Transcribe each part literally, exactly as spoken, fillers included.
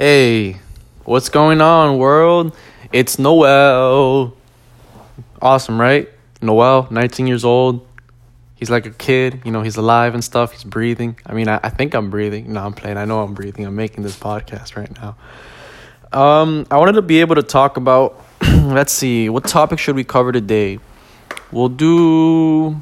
Hey, what's going on, world? It's Noel. Awesome, right? Noel, nineteen years old. He's like a kid, you know, he's alive and stuff. He's breathing. I mean, I, I think I'm breathing. No, I'm playing. I know I'm breathing. I'm making this podcast right now. Um, I wanted to be able to talk about, let's see, what topic should we cover today? We'll do,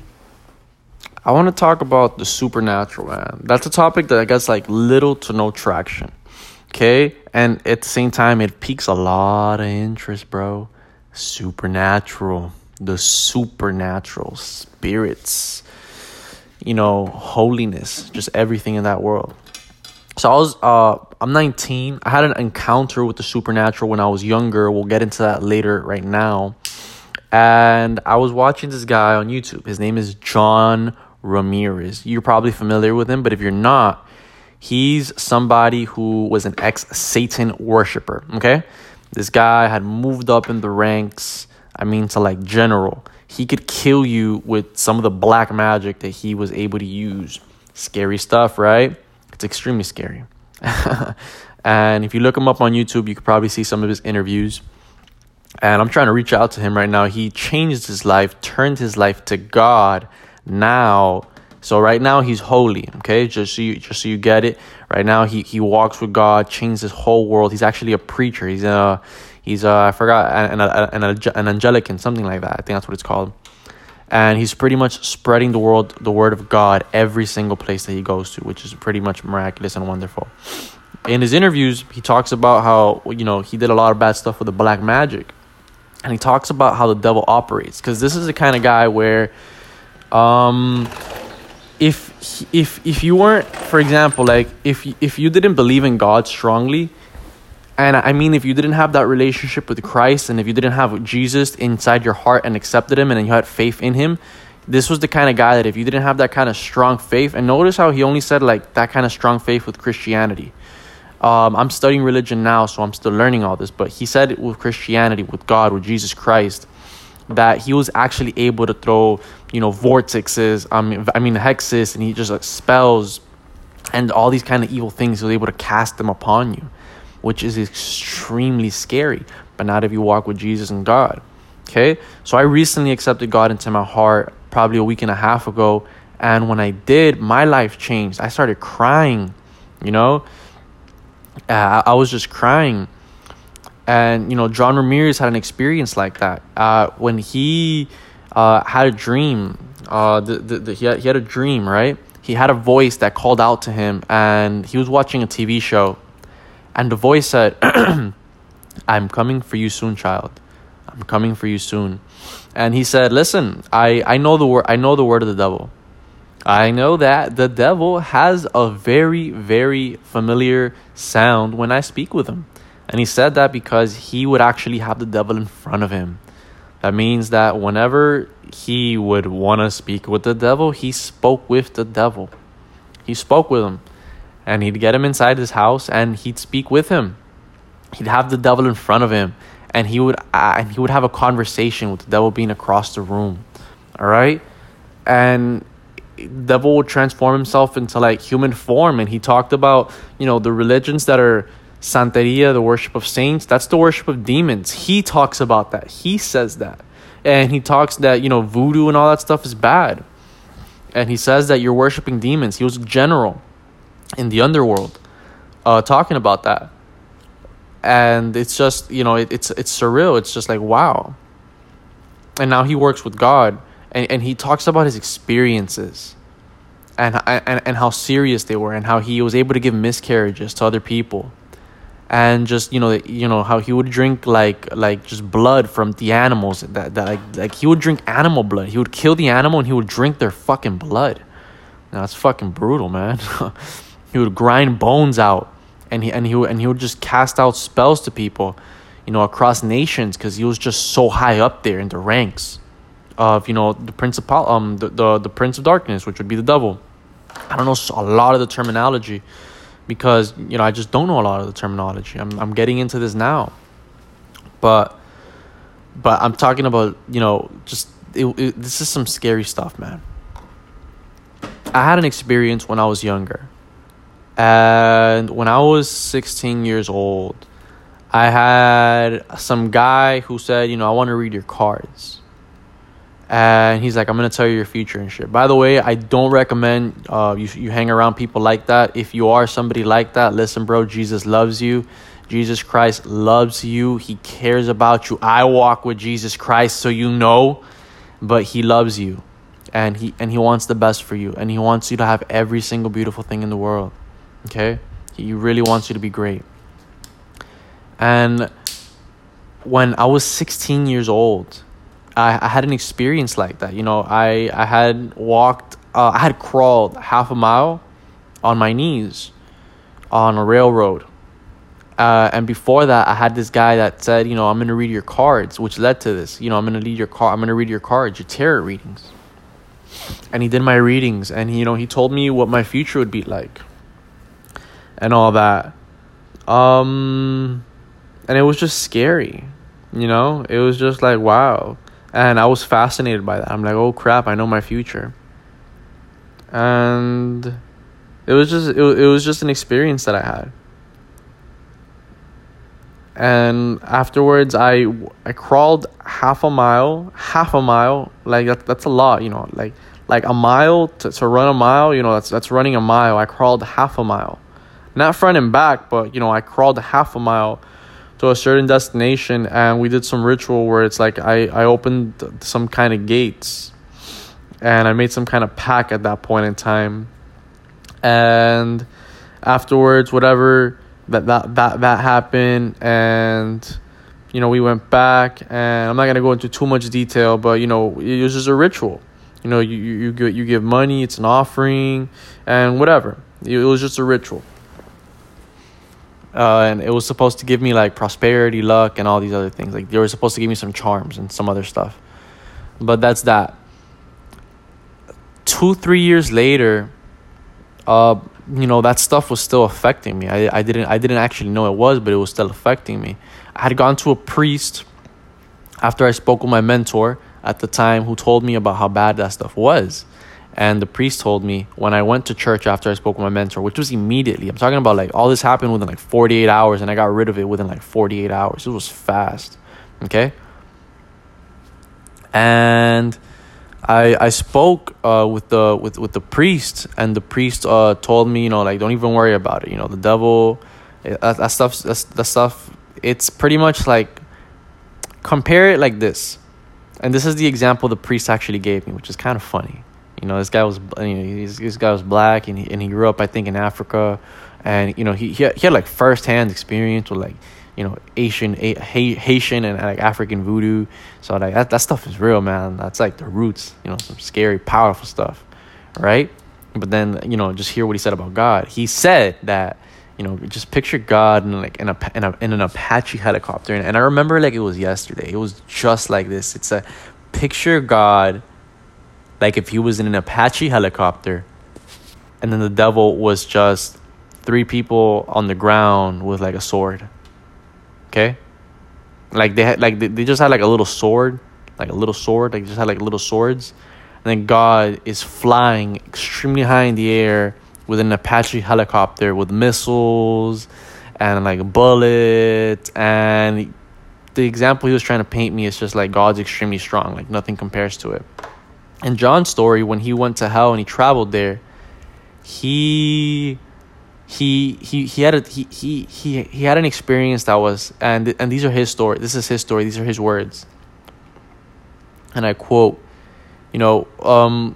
I want to talk about the supernatural, man. That's a topic that gets like little to no traction. Okay, and at the same time, it piques a lot of interest, bro. Supernatural, the supernatural spirits, you know, holiness, just everything in that world. So I was, uh, I'm nineteen. I had an encounter with the supernatural when I was younger. We'll get into that later right now. And I was watching this guy on YouTube. His name is John Ramirez. You're probably familiar with him, but if you're not, he's somebody who was an ex-Satan worshiper, okay? This guy had moved up in the ranks, I mean, to like general. He could kill you with some of the black magic that he was able to use. Scary stuff, right? It's extremely scary. And if you look him up on YouTube, you could probably see some of his interviews. And I'm trying to reach out to him right now. He changed his life, turned his life to God. Now... So right now he's holy, okay? Just so you, just so you get it. Right now he, he walks with God, changed his whole world. He's actually a preacher. He's a, he's a, I forgot, an, an, an, an angelican, something like that. I think that's what it's called. And he's pretty much spreading the world, the word of God, every single place that he goes to, which is pretty much miraculous and wonderful. In his interviews, he talks about how, you know, he did a lot of bad stuff with the black magic. And he talks about how the devil operates. Because this is the kind of guy where... um. If if if you weren't, for example, like if if you didn't believe in God strongly, and I mean if you didn't have that relationship with Christ, and if you didn't have Jesus inside your heart and accepted him, and then you had faith in him, this was the kind of guy that if you didn't have that kind of strong faith, and notice how he only said like that kind of strong faith with Christianity. Um, I'm studying religion now, so I'm still learning all this, but he said it with Christianity, with God, with Jesus Christ, that he was actually able to throw, you know, vortexes, I mean, I mean hexes, and he just like spells and all these kind of evil things. He was able to cast them upon you, which is extremely scary. But not if you walk with Jesus and God. Okay, so I recently accepted God into my heart probably a week and a half ago, and when I did, my life changed. I started crying, you know, uh, I was just crying. And, you know, John Ramirez had an experience like that. Uh, when he uh, had a dream, uh, the, the, the, he, had, he had a dream, right? He had a voice that called out to him, and he was watching a T V show. And the voice said, I'm coming for you soon, child. I'm coming for you soon. And he said, listen, I, I know the word I know the word of the devil. I know that the devil has a very, very familiar sound when I speak with him. And he said that because he would actually have the devil in front of him. That means that whenever he would want to speak with the devil, he spoke with the devil. He spoke with him. And he'd get him inside his house and he'd speak with him. He'd have the devil in front of him. And he would uh, and he would have a conversation with the devil being across the room. All right? And the devil would transform himself into like human form. And he talked about, you know, the religions that are Santeria, the worship of saints, that's the worship of demons. He talks about that. He says that. And he talks that, you know, voodoo and all that stuff is bad. And he says that you're worshiping demons. He was a general in the underworld uh, talking about that. And it's just, you know, it, it's it's surreal. It's just like, wow. And now he works with God. And, and he talks about his experiences. And, and, and how serious they were. And how he was able to give miscarriages to other people. And just, you know, you know how he would drink like like just blood from the animals. That, that like like he would drink animal blood. He would kill the animal and he would drink their fucking blood. Now that's fucking brutal, man. He would grind bones out, and he and he would, and he would just cast out spells to people, you know, across nations, because he was just so high up there in the ranks of, you know, the principal um the, the the prince of darkness, which would be the devil. I don't know a lot of the terminology. Because, you know, I just don't know a lot of the terminology. I'm I'm getting into this now. But but I'm talking about, you know, just it, it, this is some scary stuff, man. I had an experience when I was younger. And when I was sixteen years old, I had some guy who said, you know, I want to read your cards. And he's like, I'm going to tell you your future and shit. By the way, I don't recommend uh, you, you hang around people like that. If you are somebody like that, listen, bro, Jesus loves you. Jesus Christ loves you. He cares about you. I walk with Jesus Christ, so you know, but he loves you. And he and he wants the best for you. And he wants you to have every single beautiful thing in the world. Okay? He really wants you to be great. And when I was sixteen years old, I, I had an experience like that. You know, I, I had walked, uh, I had crawled half a mile on my knees on a railroad. Uh, and before that, I had this guy that said, you know, I'm going to read your cards, which led to this. You know, I'm going to read your car. I'm going to read your cards, your tarot readings. And he did my readings, and he, you know, he told me what my future would be like, and all that. Um, and it was just scary, you know. It was just like, wow, and I was fascinated by that. I'm like, oh crap, I know my future. And it was just, it, it was just an experience that I had. And afterwards, I, I crawled half a mile, half a mile. Like, that, that's a lot, you know. Like, like a mile, to, to run a mile, you know, that's that's running a mile. I crawled half a mile. Not front and back, but, you know, I crawled half a mile to a certain destination. And we did some ritual where it's like I, I opened some kind of gates. And I made some kind of pact at that point in time. And afterwards, whatever... That, that that that happened, and you know, we went back, and I'm not gonna go into too much detail, but you know, it was just a ritual. You know, you you you give, you give money, it's an offering, and whatever. It was just a ritual, uh, and it was supposed to give me like prosperity, luck, and all these other things. Like they were supposed to give me some charms and some other stuff, but that's that. Two three years later, uh. you know, that stuff was still affecting me. I, I didn't I didn't actually know it was, but it was still affecting me. I had gone to a priest after I spoke with my mentor at the time, who told me about how bad that stuff was. And the priest told me when I went to church after I spoke with my mentor, which was immediately. I'm talking about like all this happened within like forty-eight hours, and I got rid of it within like forty-eight hours. It was fast. Okay? And I I spoke uh, with the with, with the priest, and the priest uh, told me, you know, like, don't even worry about it. You know, the devil, that, that stuff, that's, that stuff. It's pretty much like, compare it like this, and this is the example the priest actually gave me, which is kind of funny. You know, this guy was, you know, he's, this guy was black, and he and he grew up, I think, in Africa, and you know, he he had, he had like firsthand experience with like, you know, Asian, Haitian, and like African voodoo. So like that, that stuff is real, man. That's like the roots, you know, some scary, powerful stuff, right? But then, you know, just hear what he said about God. He said that, you know, just picture God in like in a in, a, in an Apache helicopter, and, and I remember like it was yesterday. It was just like this. It's a picture God like if he was in an Apache helicopter, and then the devil was just three people on the ground with like a sword. Okay, like they had, like they, they just had like a little sword, like a little sword. Like just had like little swords, and then God is flying extremely high in the air with an Apache helicopter with missiles and like bullets. And the example he was trying to paint me is just like God's extremely strong, like nothing compares to it. In John's story, when he went to hell and he traveled there, he. He he he had a he he he he had an experience that was, and and these are his story. This is his story. These are his words. And I quote, you know, um,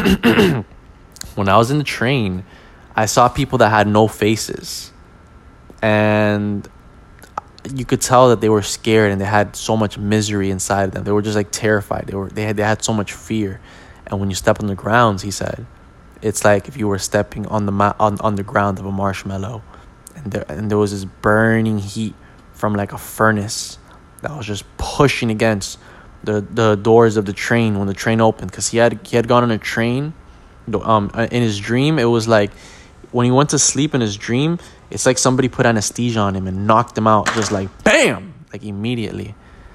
when I was in the train, I saw people that had no faces, and you could tell that they were scared and they had so much misery inside of them. They were just like terrified. They were they had they had so much fear. And when you step on the grounds, he said, it's like if you were stepping on the ma- on, on the ground of a marshmallow, and there and there was this burning heat from like a furnace that was just pushing against the, the doors of the train when the train opened. Because he had he had gone on a train, um, in his dream. It was like when he went to sleep in his dream, it's like somebody put anesthesia on him and knocked him out, just like bam, like immediately.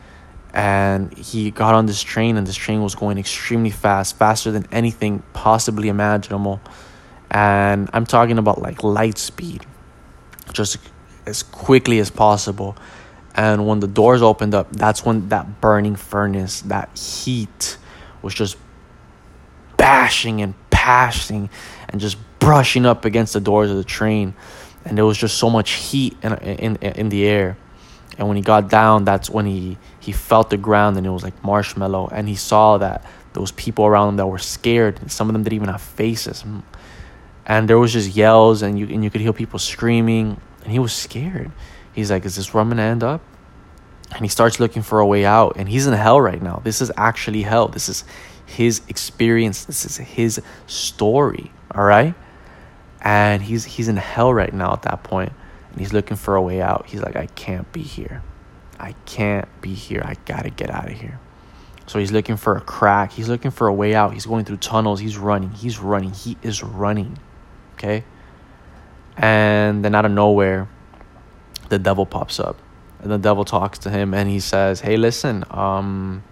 And he got on this train, and this train was going extremely fast, faster than anything possibly imaginable. And I'm talking about like light speed, just as quickly as possible. And when the doors opened up, that's when that burning furnace, that heat was just bashing and pashing and just brushing up against the doors of the train. And there was just so much heat in in in the air. And when he got down, that's when he, he felt the ground, and it was like marshmallow. And he saw that those people around him that were scared, and some of them didn't even have faces. And there was just yells, and you and you could hear people screaming. And he was scared. He's like, is this where I'm going to end up? And he starts looking for a way out. And he's in hell right now. This is actually hell. This is his experience. This is his story. All right? And he's he's in hell right now at that point. And he's looking for a way out. He's like, I can't be here. I can't be here. I got to get out of here. So he's looking for a crack. He's looking for a way out. He's going through tunnels. He's running. He's running. He is running. Okay? And then out of nowhere, the devil pops up. And the devil talks to him, and he says, hey, listen, um,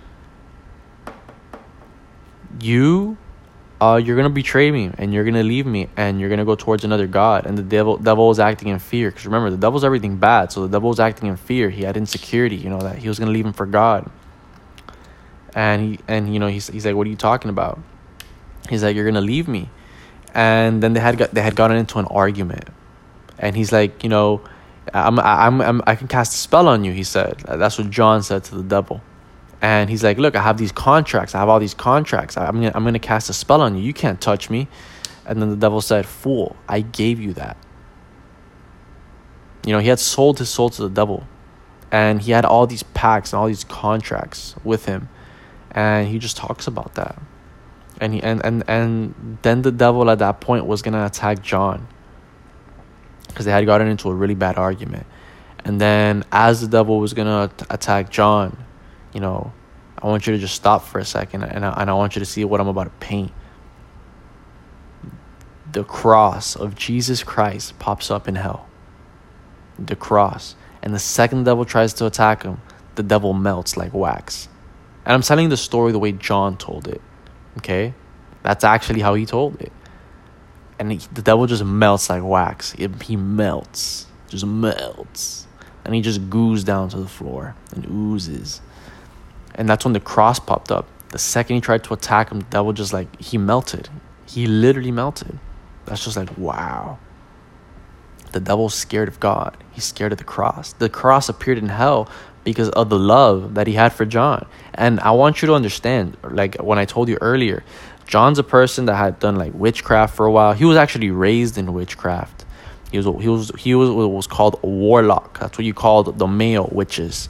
you, uh, you're going to betray me, and you're going to leave me, and you're going to go towards another god. And the devil devil is acting in fear. Because remember, the devil's everything bad. So the devil was acting in fear. He had insecurity, you know, that he was going to leave him for God. And, he and you know, he's, he's like, what are you talking about? He's like, you're going to leave me. And then they had got, they had gotten into an argument. And he's like, you know, I'm, I'm, I'm, I can cast a spell on you, he said. That's what John said to the devil. And he's like, look, I have these contracts. I have all these contracts. I'm going to I'm gonna cast a spell on you. You can't touch me. And then the devil said, fool, I gave you that. You know, he had sold his soul to the devil. And he had all these pacts and all these contracts with him. And he just talks about that. And he and, and, and then the devil at that point was going to attack John. Because they had gotten into a really bad argument. And then as the devil was going to attack John, you know, I want you to just stop for a second. And I, and I want you to see what I'm about to paint. The cross of Jesus Christ pops up in hell. The cross. And the second the devil tries to attack him, the devil melts like wax. And I'm telling the story the way John told it. Okay? That's actually how he told it. And he, the devil just melts like wax. It, he melts. Just melts. And he just goos down to the floor and oozes. And that's when the cross popped up. The second he tried to attack him, the devil just like, he melted. He literally melted. That's just like, wow. The devil's scared of God. He's scared of the cross. The cross appeared in hell because of the love that he had for John. And I want you to understand, like when I told you earlier, John's a person that had done like witchcraft for a while. He was actually raised in witchcraft. He was he was he was what was called a warlock. That's what you called the male witches.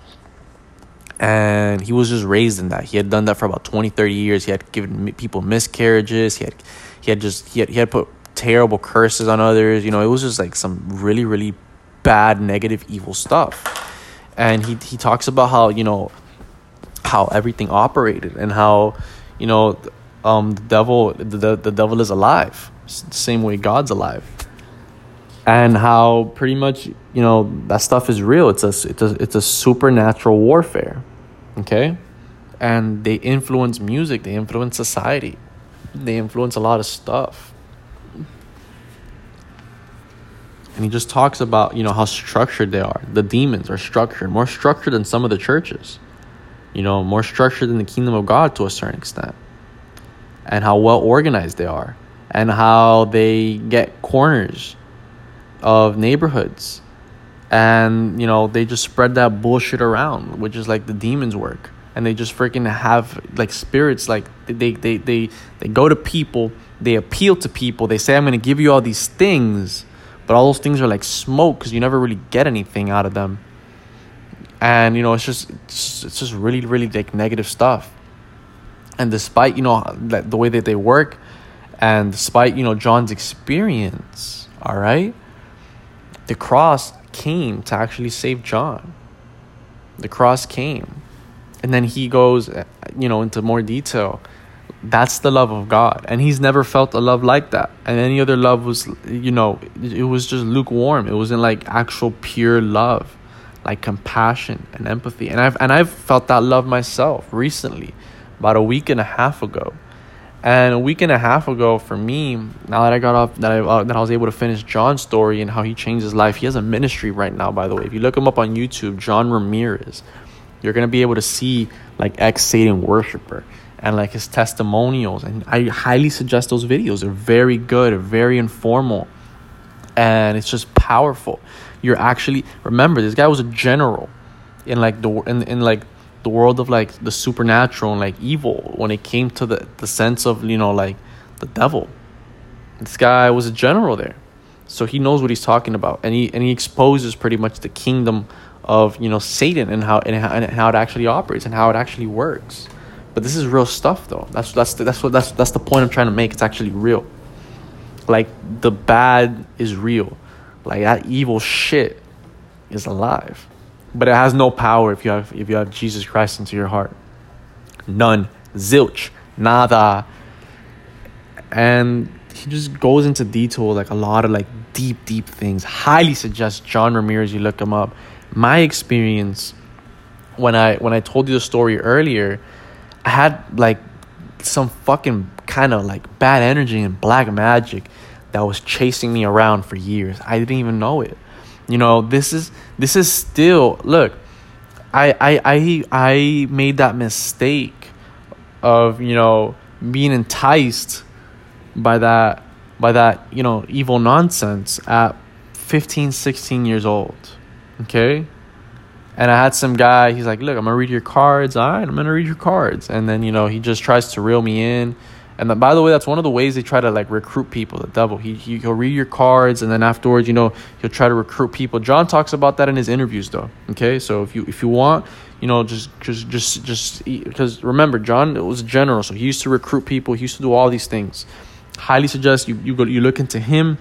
And he was just raised in that. He had done that for about twenty, thirty years. He had given people miscarriages. He had he had just he had he had put terrible curses on others. You know, it was just like some really, really bad, negative, evil stuff. And he he talks about how, you know, how everything operated and how, you know, um the devil the the devil is alive, the same way God's alive. And how pretty much, you know, that stuff is real. It's a it's a it's a supernatural warfare. Okay? And they influence music, they influence society. They influence a lot of stuff. And he just talks about, you know, how structured they are. The demons are structured, more structured than some of the churches. You know, more structured than the kingdom of God to a certain extent. And how well organized they are. And how they get corners of neighborhoods. And, you know, they just spread that bullshit around, which is like the demons work. And they just freaking have like spirits, like they they they they go to people, they appeal to people, they say, I'm going to give you all these things. But all those things are like smoke because you never really get anything out of them. And, you know, it's just it's, it's just really, really like negative stuff. And despite, you know, the way that they work, and despite, you know, John's experience, all right, the cross came to actually save John. The cross came. And then he goes, you know, into more detail. That's the love of God. And he's never felt a love like that. And any other love was, you know, it was just lukewarm. It wasn't like actual pure love, like compassion and empathy. And I've and I've felt that love myself recently, about a week and a half ago. And a week and a half ago, for me, now that I got off, that I uh, that I was able to finish John's story and how he changed his life. He has a ministry right now, by the way. If you look him up on YouTube, John Ramirez, you're gonna be able to see like ex-Satan worshiper and like his testimonials. And I highly suggest those videos. They're very good, very informal, and it's just powerful. You're actually remember this guy was a general in like the in in like. the world of like the supernatural and like evil when it came to the the sense of, you know, like the devil. This guy was a general there, so he knows what he's talking about, and he and he exposes pretty much the kingdom of, you know, Satan and how and how, and how it actually operates and how it actually works. But this is real stuff, though. That's that's the, that's what that's that's the point I'm trying to make. It's actually real. Like the bad is real, like that evil shit is alive. But it has no power if you have if you have Jesus Christ into your heart. None. Zilch. Nada. And he just goes into detail, like a lot of like deep, deep things. Highly suggest John Ramirez, you look him up. My experience when I when I told you the story earlier, I had like some fucking kind of like bad energy and black magic that was chasing me around for years. I didn't even know it. You know, this is this is still, look, I I I I made that mistake of, you know, being enticed by that by that, you know, evil nonsense at fifteen, sixteen years old. Okay? And I had some guy, he's like, look, I'm gonna read your cards. All right, I'm gonna read your cards. And then, you know, he just tries to reel me in. And then, by the way, that's one of the ways they try to like recruit people. The devil, he, he he'll read your cards, and then afterwards, you know, he'll try to recruit people. John talks about that in his interviews, though. Okay, so if you if you want, you know, just just just just because remember, John was a general, so he used to recruit people. He used to do all these things. Highly suggest you you go you look into him.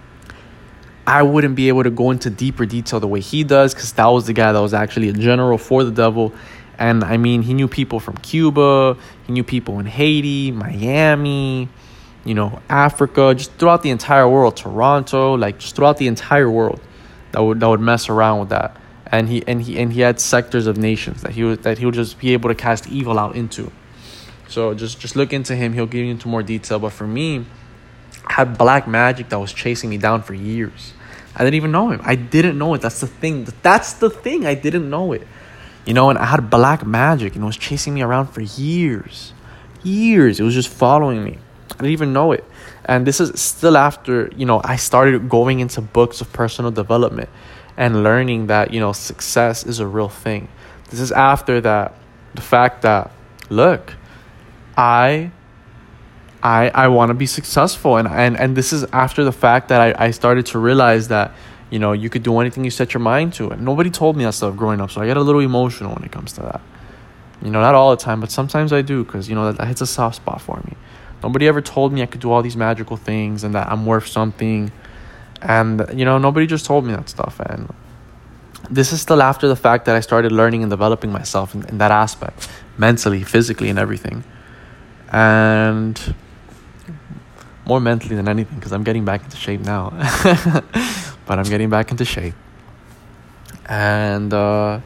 I wouldn't be able to go into deeper detail the way he does, because that was the guy that was actually a general for the devil. And I mean, he knew people from Cuba, he knew people in Haiti, Miami, you know, Africa, just throughout the entire world, Toronto, like just throughout the entire world that would that would mess around with that. And he and he and he had sectors of nations that he would that he would just be able to cast evil out into. So just just look into him, he'll give you into more detail. But for me, I had black magic that was chasing me down for years. I didn't even know him. I didn't know it. That's the thing. That's the thing. I didn't know it. You know, and I had black magic, and it was chasing me around for years. Years. It was just following me. I didn't even know it. And this is still after, you know, I started going into books of personal development and learning that, you know, success is a real thing. This is after that, the fact that, look, I... I, I want to be successful. And, and and this is after the fact that I, I started to realize that, you know, you could do anything you set your mind to. And nobody told me that stuff growing up. So I get a little emotional when it comes to that. You know, not all the time, but sometimes I do, because, you know, that, that hits a soft spot for me. Nobody ever told me I could do all these magical things and that I'm worth something. And, you know, nobody just told me that stuff. And this is still after the fact that I started learning and developing myself in, in that aspect, mentally, physically, and everything. And... more mentally than anything, because I'm getting back into shape now. But I'm getting back into shape. And uh,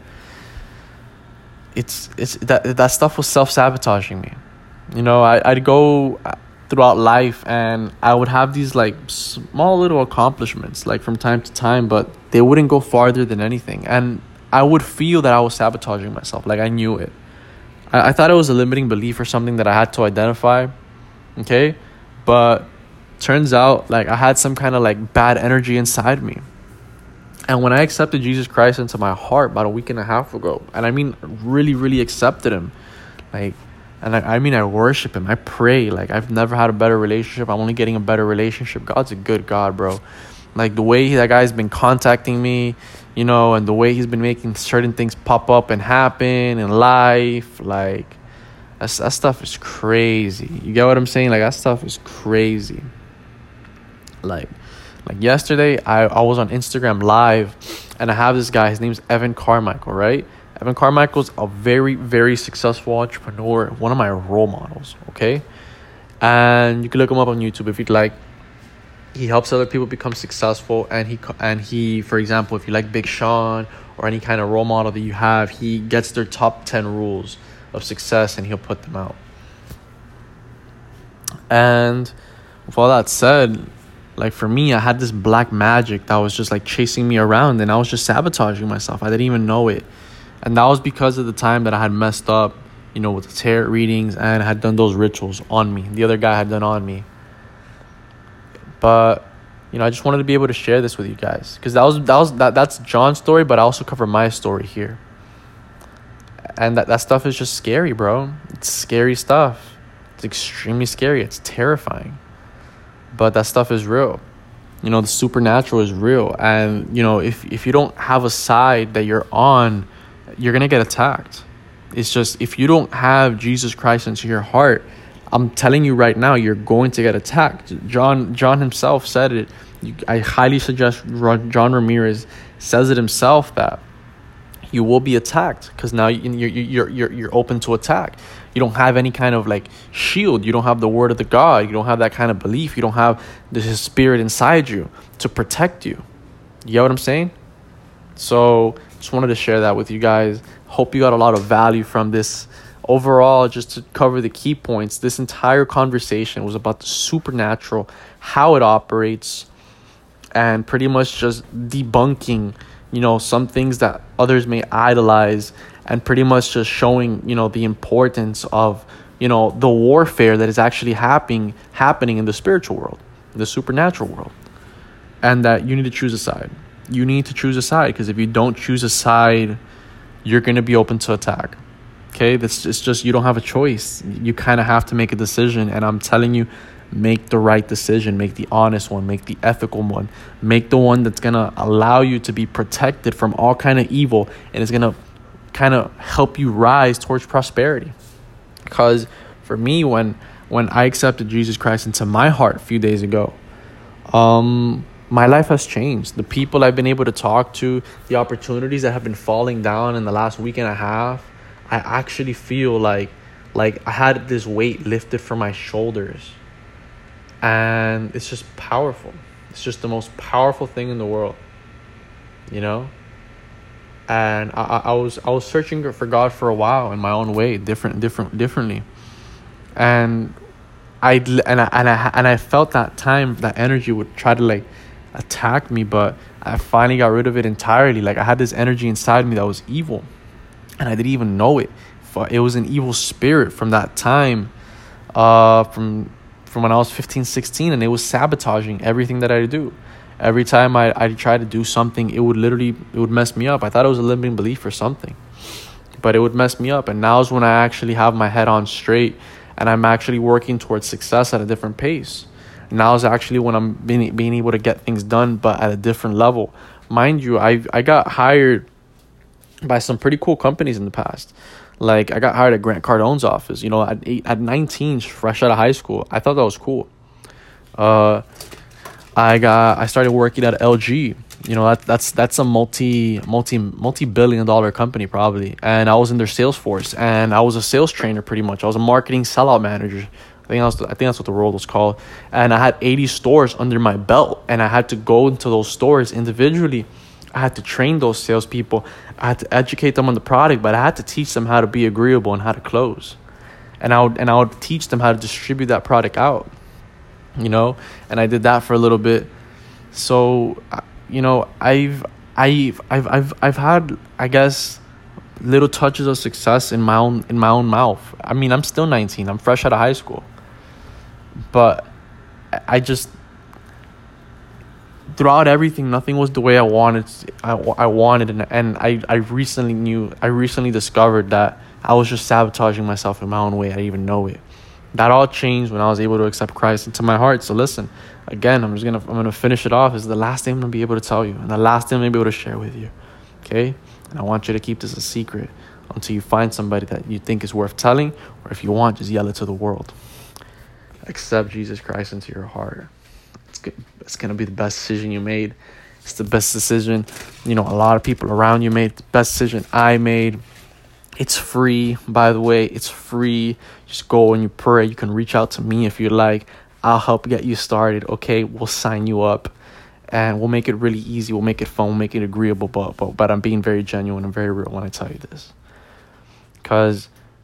it's it's that that stuff was self-sabotaging me. You know, I, I'd go throughout life and I would have these like small little accomplishments like from time to time, but they wouldn't go farther than anything. And I would feel that I was sabotaging myself. Like I knew it. I, I thought it was a limiting belief or something that I had to identify. Okay? But turns out like I had some kind of like bad energy inside me. And when I accepted Jesus Christ into my heart about a week and a half ago, and I mean really, really accepted him, like, and I, I mean I worship him, I pray, like I've never had a better relationship. I'm only getting a better relationship. God's a good God, bro. Like the way that guy's been contacting me, you know, and the way he's been making certain things pop up and happen in life, like that's, that stuff is crazy. You get what I'm saying? Like that stuff is crazy. Like, like yesterday, I, I was on Instagram Live, and I have this guy. His name's Evan Carmichael, right? Evan Carmichael's a very, very successful entrepreneur, one of my role models, okay? And you can look him up on YouTube if you'd like. He helps other people become successful, and he, and he, for example, if you like Big Sean or any kind of role model that you have, he gets their top ten rules of success, and he'll put them out. And with all that said, like for me, I had this black magic that was just like chasing me around, and I was just sabotaging myself. I didn't even know it. And that was because of the time that I had messed up, you know, with the tarot readings and had done those rituals on me. The other guy had done on me. But, you know, I just wanted to be able to share this with you guys, because that was that was that that's John's story, but I also cover my story here. And that, that stuff is just scary, bro. It's scary stuff. It's extremely scary. It's terrifying. But that stuff is real. You know, the supernatural is real. And, you know, if if you don't have a side that you're on, you're going to get attacked. It's just, if you don't have Jesus Christ into your heart, I'm telling you right now, you're going to get attacked. John John himself said it. You, I highly suggest John Ramirez says it himself, that you will be attacked, because now you're, you're, you're, you're open to attack. You don't have any kind of like shield. You don't have the word of the God. You don't have that kind of belief. You don't have the spirit inside you to protect you. You get what I'm saying? So just wanted to share that with you guys. Hope you got a lot of value from this. Overall, just to cover the key points, this entire conversation was about the supernatural, how it operates, and pretty much just debunking, you know, some things that others may idolize, and pretty much just showing, you know, the importance of, you know, the warfare that is actually happening happening in the spiritual world, the supernatural world, and that you need to choose a side. You need to choose a side, because if you don't choose a side, you're going to be open to attack. Okay, this it's just, you don't have a choice. You kind of have to make a decision, and I'm telling you, make the right decision, make the honest one, make the ethical one, make the one that's going to allow you to be protected from all kind of evil, and it's going to kind of help you rise towards prosperity. Because for me, when when I accepted Jesus Christ into my heart a few days ago, um my life has changed. The people I've been able to talk to, the opportunities that have been falling down in the last week and a half, I actually feel like like I had this weight lifted from my shoulders. And it's just powerful. It's just the most powerful thing in the world, you know? And I, I, I was I was searching for God for a while in my own way, different, different, differently. And I and I and I and I felt that time, that energy would try to like attack me, but I finally got rid of it entirely. Like, I had this energy inside me that was evil, and I didn't even know it. It was an evil spirit from that time, uh, from from when I was fifteen, sixteen, and it was sabotaging everything that I do. Every time I, I tried to do something, it would literally, it would mess me up. I thought it was a limiting belief or something, but it would mess me up. And now is when I actually have my head on straight, and I'm actually working towards success at a different pace. Now is actually when I'm being, being able to get things done, but at a different level. Mind you, I I got hired by some pretty cool companies in the past. Like, I got hired at Grant Cardone's office, you know, at eight, at nineteen, fresh out of high school. I thought that was cool. Uh, I got I started working at L G. You know, that that's that's a multi multi multi billion dollar company probably, and I was in their sales force, and I was a sales trainer pretty much. I was a marketing sellout manager. I think that's I think that's what the role was called. And I had eighty stores under my belt, and I had to go into those stores individually. I had to train those salespeople. I had to educate them on the product, but I had to teach them how to be agreeable and how to close. And I would and I would teach them how to distribute that product out. You know, and I did that for a little bit. So, you know, I've I've I've I've I've had, I guess, little touches of success in my own in my own mouth. I mean, I'm still nineteen. I'm fresh out of high school. But I just, throughout everything, nothing was the way I wanted. I, I wanted, and, and I, I recently knew, I recently discovered that I was just sabotaging myself in my own way. I didn't even know it. That all changed when I was able to accept Christ into my heart. So listen, again, I'm just gonna I'm gonna finish it off. This is the last thing I'm gonna be able to tell you, and the last thing I'm gonna be able to share with you. Okay? And I want you to keep this a secret until you find somebody that you think is worth telling, or if you want, just yell it to the world. Accept Jesus Christ into your heart. It's good. It's gonna be the best decision you made. It's the best decision, you know, a lot of people around you made. The best decision I made. It's free, by the way. It's free. Just go and you pray. You can reach out to me if you like. I'll help get you started. Okay, we'll sign you up, and we'll make it really easy. We'll make it fun. We'll make it agreeable. But but but I'm being very genuine and very real when I tell you this, because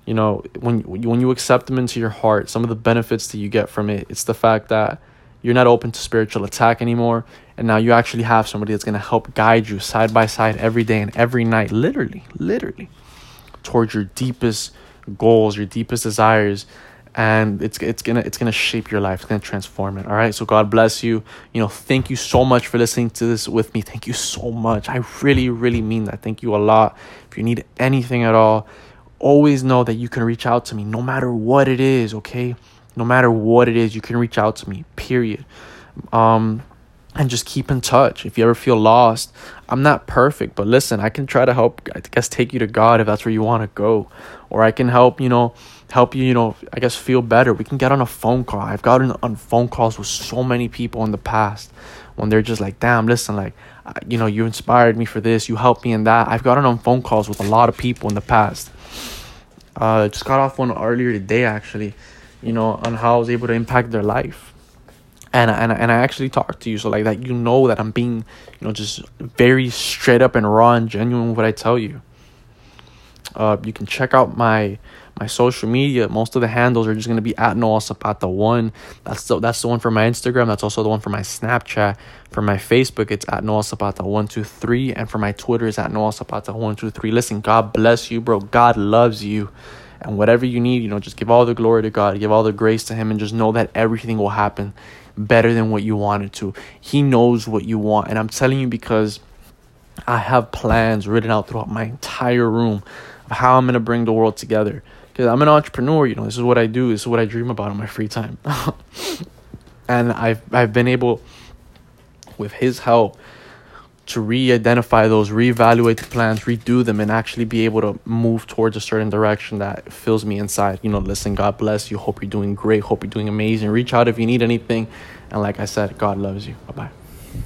You know, when when you accept him into your heart, some of the benefits that you get from it, it's the fact that you're not open to spiritual attack anymore. And now you actually have somebody that's going to help guide you side by side every day and every night, literally, literally, towards your deepest goals, your deepest desires. And it's it's gonna it's gonna shape your life. It's gonna transform it. All right. So God bless you. You know, thank you so much for listening to this with me. Thank you so much. I really, really mean that. Thank you a lot. If you need anything at all, always know that you can reach out to me no matter what it is. Okay. No matter what it is, you can reach out to me. Period. Um. And just keep in touch. If you ever feel lost, I'm not perfect, but listen, I can try to help, I guess, take you to God if that's where you want to go. Or I can help, you know, help you, you know, I guess, feel better. We can get on a phone call. I've gotten on phone calls with so many people in the past when they're just like, damn, listen, like, you know, you inspired me for this. You helped me in that. I've gotten on phone calls with a lot of people in the past. Uh, just got off one earlier today, actually, you know, on how I was able to impact their life. And and and I actually talk to you, so like that, you know that I'm being, you know, just very straight up and raw and genuine with what I tell you. Uh, you can check out my my social media. Most of the handles are just gonna be at Noel Zapata one. That's the that's the one for my Instagram. That's also the one for my Snapchat. For my Facebook, it's at Noel Zapata one two three, and for my Twitter, it's at Noel Zapata one two three. Listen, God bless you, bro. God loves you. And whatever you need, you know, just give all the glory to God, give all the grace to him, and just know that everything will happen better than what you wanted to. He knows what you want. And I'm telling you because I have plans written out throughout my entire room of how I'm going to bring the world together. Because I'm an entrepreneur, you know, this is what I do. This is what I dream about in my free time. And I've, I've been able, with his help, to re-identify those, reevaluate the plans, redo them, and actually be able to move towards a certain direction that fills me inside. You know, listen, God bless you. Hope you're doing great. Hope you're doing amazing. Reach out if you need anything. And like I said, God loves you. Bye-bye.